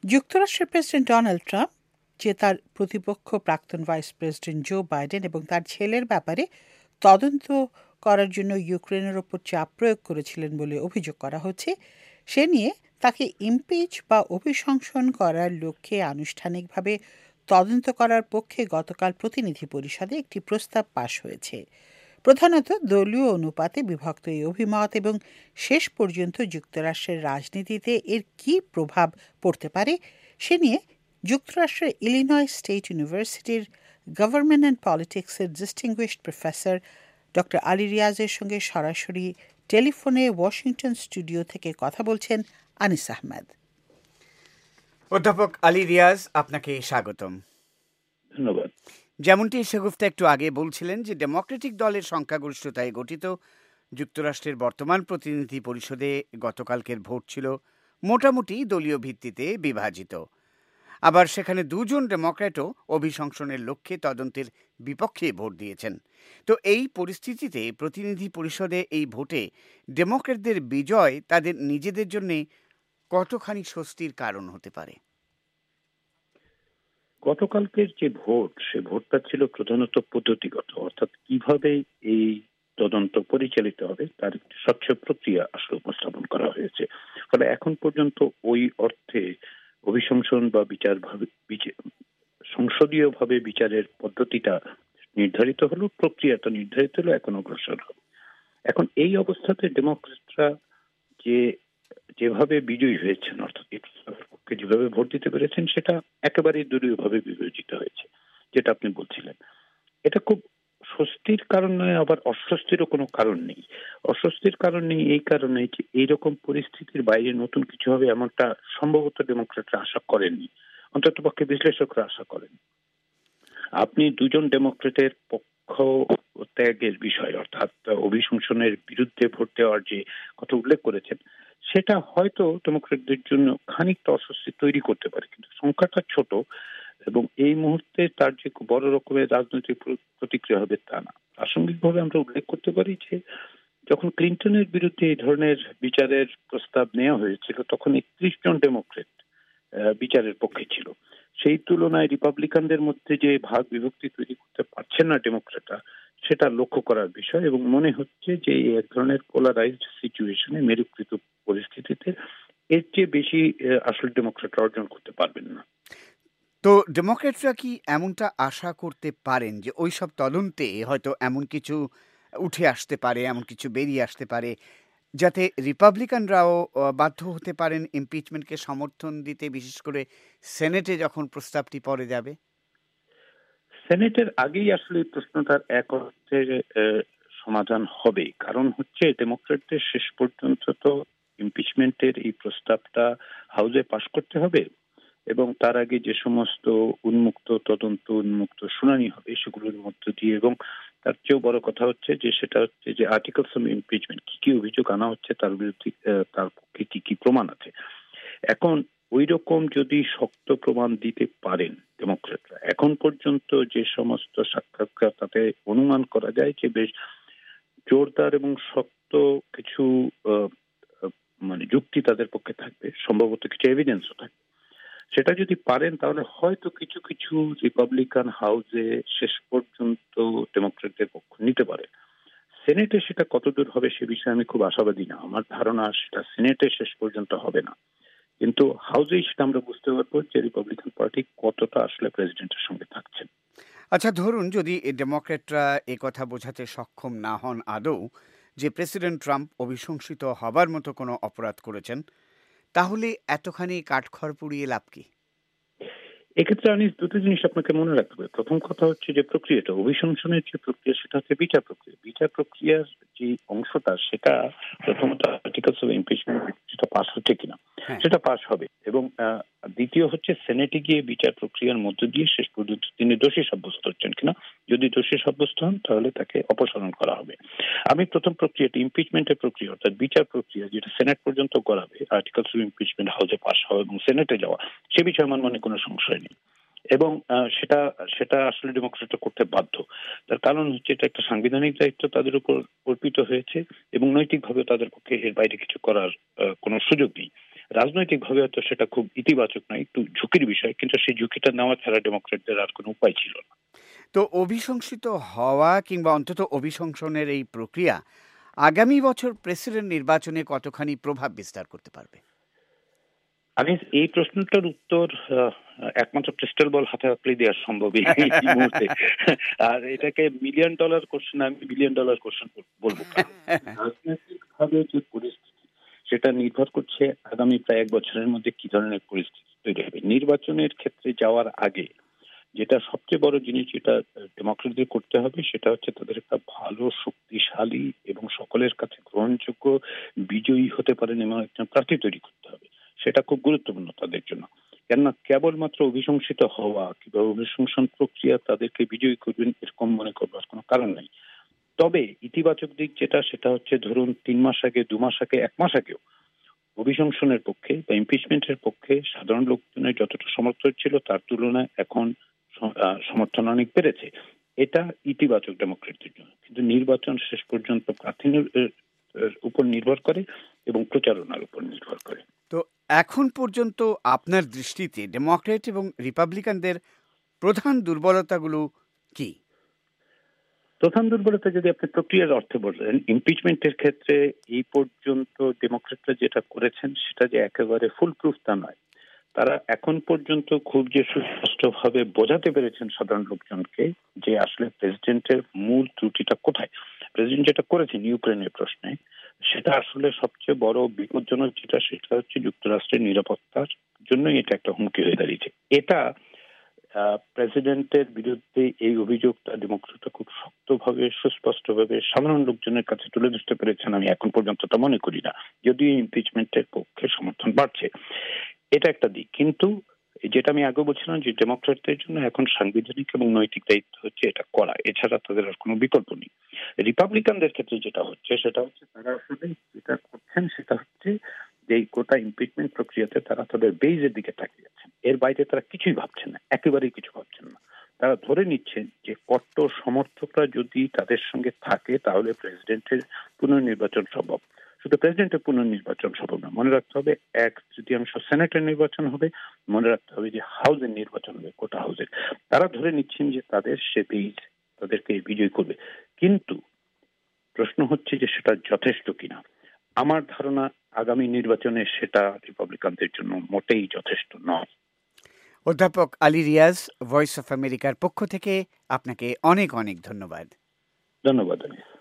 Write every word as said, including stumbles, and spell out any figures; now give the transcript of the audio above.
যুক্তরাষ্ট্রের president Donald Trump যে তার প্রতিপক্ষ প্রাক্তন ভাইস প্রেসিডেন্ট জো বাইডেন এবং তার ছেলের ব্যাপারে তদন্ত করার জন্য ইউক্রেনের ওপর চাপ প্রয়োগ করেছিলেন বলে অভিযোগ করা হচ্ছে, সে নিয়ে তাকে ইমপিচ বা অভিশংসন করার লক্ষ্যে আনুষ্ঠানিকভাবে তদন্ত করার পক্ষে গতকাল প্রতিনিধি পরিষদে একটি প্রস্তাব পাশ হয়েছে। প্রধানত দলীয় অনুপাতে বিভক্ত এই অভিমত এবং শেষ পর্যন্ত যুক্তরাষ্ট্রের রাজনীতিতে এর কী প্রভাব পড়তে পারে সে নিয়ে যুক্তরাষ্ট্রের ইলিনয় স্টেট ইউনিভার্সিটির গভর্নমেন্ট অ্যান্ড পলিটিক্সের ডিস্টিংগুইশড প্রফেসর ডক্টর আলী রিয়াজের সঙ্গে সরাসরি টেলিফোনে ওয়াশিংটন স্টুডিও থেকে কথা বলছেন আনিস আহমেদ। অধ্যাপক আলী রিয়াজ, আপনাকে স্বাগতম। ধন্যবাদ। যেমনটি শেগুফতা একটু আগে বলছিলেন যে ডেমোক্রেটিক দলের সংখ্যাগরিষ্ঠতায় গঠিত যুক্তরাষ্ট্রের বর্তমান প্রতিনিধি পরিষদে গতকালকের ভোট ছিল মোটামুটি দলীয় ভিত্তিতে বিভাজিত। আবার সেখানে দুজন ডেমোক্র্যাটও অভিশংসনের লক্ষ্যে তদন্তের বিপক্ষে ভোট দিয়েছেন। তো এই পরিস্থিতিতে প্রতিনিধি পরিষদে এই ভোটে ডেমোক্র্যাটদের বিজয় তাদের নিজেদের জন্য কতখানি স্বস্তির কারণ হতে পারে? গতকালকের যে ভোট, সে ভোটটা ছিল প্রধানত পদ্ধতিগত, অর্থাৎ কিভাবে এই তদন্ত পরিচালিত হবে তার একটি স্বচ্ছ প্রক্রিয়া আসলে উপস্থাপন করা হয়েছে। ফলে এখন পর্যন্ত ওই অর্থে অভিশংসন বা বিচার ভাবে সংসদীয় ভাবে বিচারের পদ্ধতিটা নির্ধারিত হলো, প্রক্রিয়াটা নির্ধারিত হলো, এখন অগ্রসর হবে। এখন এই অবস্থাতে ডেমোক্রেটরা যে যেভাবে বিজয়ী হয়েছেন, অর্থাৎ যেভাবে ভোট দিতে পেরেছেন, সেটা একেবারেই দলীয় ভাবে বিবেচিত হয়েছে, যেটা আপনি বলছিলেন। এটা খুব স্বস্তির কারণ নয়, আবার অস্বস্তিরও কোনো কারণ নেই। অস্বস্তির কারণ নেই এই কারণে যে এইরকম পরিস্থিতির বাইরে নতুন কিছু হবে এমনটা সম্ভবত ডেমোক্রেটরা আশা করেননি, অন্তত পক্ষে বিশ্লেষকরা আশা করেন। আপনি দুজন ডেমোক্রেটের পক্ষ ত্যাগের বিষয়, অর্থাৎ অভিশংসনের বিরুদ্ধে ভোট দেওয়ার যে কথা উল্লেখ করেছেন, সেটা হয়তো ডেমোক্রেটদের জন্য খানিকটা অস্বস্তি তৈরি করতে পারে, কিন্তু সংখ্যাটা ছোট এবং এই মুহূর্তে তার যে বড় রকমের রাজনৈতিক প্রতিক্রিয়া হবে তা না। প্রাসঙ্গিকভাবে আমরা উল্লেখ করতে পারি যে যখন ক্লিন্টনের বিরুদ্ধে এই ধরনের বিচারের প্রস্তাব নেওয়া হয়েছিল, তখন একত্রিশ জন ডেমোক্রেট বিচারের পক্ষে ছিল। সেই তুলনায় রিপাবলিকানদের মধ্যে যে ভাগ বিভক্তি তৈরি করতে পারছেন না ডেমোক্রেটরা, সেটা লক্ষ্য করার বিষয় এবং মনে হচ্ছে যে এক ধরনের পোলারাইজড সিচুয়েশনে, মেরুকৃত পরিস্থিতিতে এর চেয়ে বেশি আসলে ডেমোক্রেটরা অর্জন করতে পারবেন না। তো ডেমোক্রেটরা কি এমনটা আশা করতে পারেন যে ওই সব তদন্তে হয়তো এমন কিছু উঠে আসতে পারে, এমন কিছু বেরিয়ে আসতে পারে যাতে রিপাবলিকানরাও বাধ্য হতে পারেন ইমপিচমেন্টকে সমর্থন দিতে, বিশেষ করে সেনেটে যখন প্রস্তাবটি পরে যাবে? সেনেটের আগেই আসলে এই প্রশ্নটার এক অর্থে সমাধান হবে, কারণ হচ্ছে ডেমোক্রেটদের শেষ পর্যন্ত তো ইমপিচমেন্টের এই প্রস্তাবটা হাউসে পাশ করতে হবে এবং তার আগে যে সমস্ত উন্মুক্ত তদন্ত, উন্মুক্ত শুনানি হবে সেগুলোর মধ্য দিয়ে, এবং তার চেয়েও বড় কথা হচ্ছে যে সেটা হচ্ছে যে আর্টিকেলস অফ ইমপিচমেন্ট, কি কি অভিযোগ আনা হচ্ছে, তার বিরুদ্ধে তার পক্ষে কি কি প্রমাণ আছে। এখন ওই রকম যদি শক্ত প্রমাণ দিতে পারেন ডেমোক্রেটরা, এখন পর্যন্ত যে সমস্ত সাক্ষাৎকার তাতে অনুমান করা যায় যে বেশ জোরদার এবং শক্ত কিছু মানে যুক্তি তাদের পক্ষে থাকবে, সম্ভবত কিছু এভিডেন্সও থাকবে। সেটা যদি পারেন তাহলে হয়তো কিছু কিছু রিপাবলিকান হাউসে শেষ পর্যন্ত ডেমোক্রেটদের পক্ষ নিতে পারে। সেনেটে সেটা কতদূর হবে সে বিষয়ে আমি খুব আশাবাদী না। আমার ধারণা সেটা সেনেটে শেষ পর্যন্ত হবে না, কিন্তু হাউসেই সেটা আমরা বুঝতে পারবো যে রিপাবলিকান পার্টি কতটা আসলে প্রেসিডেন্টের সঙ্গে থাকছেন। আচ্ছা, ধরুন যদি ডেমোক্রেটরা এ কথা বোঝাতে সক্ষম না হন আদৌ যে প্রেসিডেন্ট ট্রাম্প অভিশংসিত হবার মতো কোনো অপরাধ করেছেন, তাহলে এতখানি কাঠখড় পুড়িয়ে লাভ কি? এক্ষেত্রে আমি দুটো জিনিস আপনাকে মনে রাখতে হবে। প্রথম কথা হচ্ছে যে প্রক্রিয়াটা, অভিশংসনের যে প্রক্রিয়া, সেটা হচ্ছে বিচার প্রক্রিয়া। বিচার প্রক্রিয়ার যে অংশটা, সেটা প্রথমত আর্টিকেলস অফ ইমপিচমেন্ট সেটা পাস হচ্ছে কিনা, সেটা পাস হবে, এবং দ্বিতীয় হচ্ছে সেনেটে গিয়ে বিচার প্রক্রিয়ার মধ্য দিয়ে শেষ পর্যন্ত তিনি দোষী সাব্যস্ত হচ্ছেন কিনা। যদি দোষী সাব্যস্ত হন তাহলে তাকে অপসারণ করা হবে। আমি প্রথম প্রক্রিয়াটি, ইমপিচমেন্টের প্রক্রিয়া অর্থাৎ বিচার প্রক্রিয়া, যেটা সেনেট পর্যন্ত করাবে, আর্টিকেলস অফ ইমপিচমেন্ট হাউসে পাস হওয়া এবং সেনেটে যাওয়া, সে বিষয়ে আমার মনে কোনো সংশয় নেই। এবং সেটা সেটা আসলে ডেমোক্রেটরা করতে বাধ্য। তার কারণ হচ্ছে এটা একটা সাংবিধানিক দায়িত্ব তাদের উপর অর্পিত হয়েছে এবং নৈতিকভাবে তাদের পক্ষে এর বাইরে কিছু করার কোনো সুযোগ নেই। রাজনৈতিকভাবে হয়তো সেটা খুব ইতিবাচক নয়, একটু ঝুঁকির বিষয়, কিন্তু সেই ঝুঁকিটা নেওয়া ছাড়া ডেমোক্রেটদের আর কোনো উপায় ছিল না। তো অভিশংসিত হওয়া কিংবা অন্তত অভিশংসনের এই প্রক্রিয়া আগামী বছর প্রেসিডেন্ট নির্বাচনে কতখানি প্রভাব বিস্তার করতে পারবে? আমি এই প্রশ্নটার উত্তর আহ, একমাত্র ক্রিস্টাল বল হাতে আপনি দেওয়া সম্ভব এই এই মুহূর্তে। আর এটাকে মিলিয়ন ডলার কোশ্চেন, আমি বিলিয়ন ডলার কোশ্চেন বলবো। রাজনৈতিক ভাবে যে পরিস্থিতি, সেটা নির্ভর করছে আগামী প্রায় এক বছরের মধ্যে কি ধরনের পরিস্থিতি তৈরি হবে। নির্বাচনের ক্ষেত্রে যাওয়ার আগে যেটা সবচেয়ে বড় জিনিস যেটা ডেমোক্রেটদের করতে হবে, সেটা হচ্ছে তাদের একটা ভালো, শক্তিশালী এবং সকলের কাছে গ্রহণযোগ্য বিজয়ী হতে পারেন এমন একজন প্রার্থী তৈরি করতে হবে। সেটা খুব গুরুত্বপূর্ণ তাদের জন্য। কেননা কেবলমাত্র অভিশংসিত হওয়া কিংবা অভিশংসন প্রক্রিয়া তাদেরকে বিজয়ী করবেন এরকম মনে করবার কোনো কারণ নেই। তবে ইতিবাচক দিক যেটা, সেটা হচ্ছে ধরুন তিন মাস আগে, দু মাস আগে, এক মাস আগেও অভিশংসনের পক্ষে বা ইমপিচমেন্টের পক্ষে সাধারণ লোকজনের যতটা সমর্থন ছিল তার তুলনায় এখন সমর্থন অনেক বেড়েছে। এটা ইতিবাচক ডেমোক্রেটদের জন্য। কিন্তু নির্বাচন শেষ পর্যন্ত প্রার্থীর উপর নির্ভর করে এবং প্রচারণার উপর নির্ভর করে। তো এখন পর্যন্ত আপনার দৃষ্টিতে ডেমোক্রেট এবং রিপাবলিকানদের প্রধান দুর্বলতাগুলো কি? প্রধান দুর্বলতা যদি আপনি প্রক্রিয়ার অর্থে বলেন, ইমপিচমেন্টের ক্ষেত্রে এই পর্যন্ত ডেমোক্রেটরা যেটা করেছেন সেটা যে একেবারে ফুল প্রুফ তা নয়। তারা এখন পর্যন্ত খুব যে সুস্পষ্টভাবে বোঝাতে পেরেছেন সাধারণ লোকজনকে যে আসলে প্রেসিডেন্টের মূল ত্রুটিটা কোথায়। প্রেসিডেন্ট যেটা করেছেন ইউক্রেনের প্রশ্নে, সেটা আসলে সবচেয়ে বড় বিপজ্জনক যেটা, সেটা হচ্ছে যুক্তরাষ্ট্রের নিরাপত্তার জন্যই এটা একটা হুমকি হয়ে দাঁড়িয়েছে। এটা প্রেসিডেন্টের বিরুদ্ধে এই অভিযোগটা ডেমোক্রেটরা খুব শক্তভাবে, সুস্পষ্টভাবে সাধারণ লোকজনের কাছে তুলে ধরতে পেরেছেন। আমি এখন পর্যন্ত তা মনে করি না, যদিও ইমপিচমেন্টের পক্ষে সমর্থন বাড়ছে। এটা একটা দিক। কিন্তু যেটা আমি আগে বলছিলাম যে ডেমোক্রেটদের জন্য এখন সাংবিধানিক এবং নৈতিক দায়িত্ব হচ্ছে এটা করা, এছাড়া তাদের আর কোনো বিকল্প নেই। রিপাবলিকানদের ক্ষেত্রে যেটা হচ্ছে সেটা হচ্ছে তারা আসলে যেটা করছেন সেটা হচ্ছে যে গোটা ইমপিচমেন্ট প্রক্রিয়াতে তারা তাদের বেইজের দিকে তাকিয়ে যাচ্ছেন। এর বাইরে তারা কিছুই ভাবছেন না, একেবারেই কিছু ভাবছেন না। তারা ধরে নিচ্ছেন যে কট্টর সমর্থকরা যদি তাদের সঙ্গে থাকে তাহলে প্রেসিডেন্টের পুনর্নির্বাচন সম্ভব। শুধু প্রেসিডেন্টের পুনর্নির্বাচন সম্ভব না, মনে রাখতে হবে এক তৃতীয়াংশ সেনেটের নির্বাচন হবে, মনে রাখতে হবে যে হাউসের নির্বাচন হবে, কোটা হাউসের। তারা ধরে নিচ্ছেন যে তাদের সে বেইজ তাদেরকে বিজয় করবে। কিন্তু প্রশ্ন হচ্ছে যে সেটা যথেষ্ট কিনা। আমার ধারণা আগামী নির্বাচনে সেটা রিপাবলিকানদের জন্য মোটেই যথেষ্ট নয়। অধ্যাপক আলী রিয়াজ, ভয়েস অফ আমেরিকার পক্ষ থেকে আপনাকে অনেক অনেক ধন্যবাদ। ধন্যবাদ।